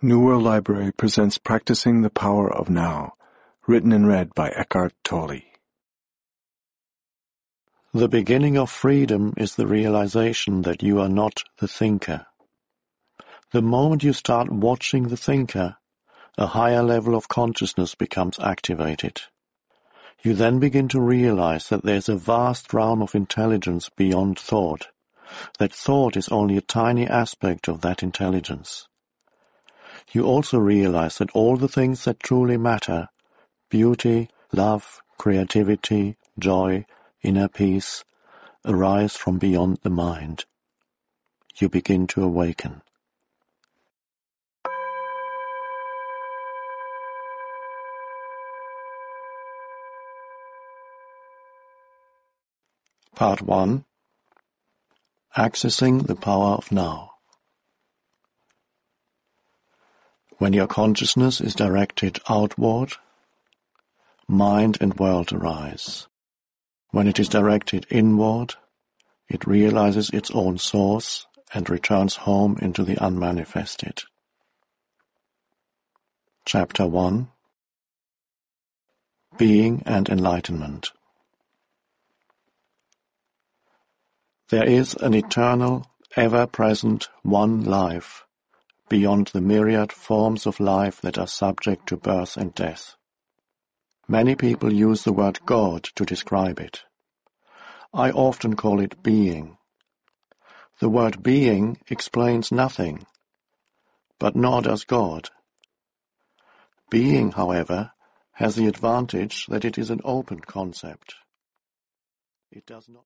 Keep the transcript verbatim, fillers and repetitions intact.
New World Library presents Practicing the Power of Now, written and read by Eckhart Tolle. The beginning of freedom is the realization that you are not the thinker. The moment you start watching the thinker, a higher level of consciousness becomes activated. You then begin to realize that there is a vast realm of intelligence beyond thought, that thought is only a tiny aspect of that intelligence. You also realize that all the things that truly matter, beauty, love, creativity, joy, inner peace, arise from beyond the mind. You begin to awaken. Part one. Accessing the Power of Now. When your consciousness is directed outward, mind and world arise. When it is directed inward, it realizes its own source and returns home into the unmanifested. Chapter one. Being and Enlightenment. There is an eternal, ever-present one life, beyond the myriad forms of life that are subject to birth and death. Many people use the word God to describe it. I often call it being. The word being explains nothing, but nor does God. Being, however, has the advantage that it is an open concept. It does not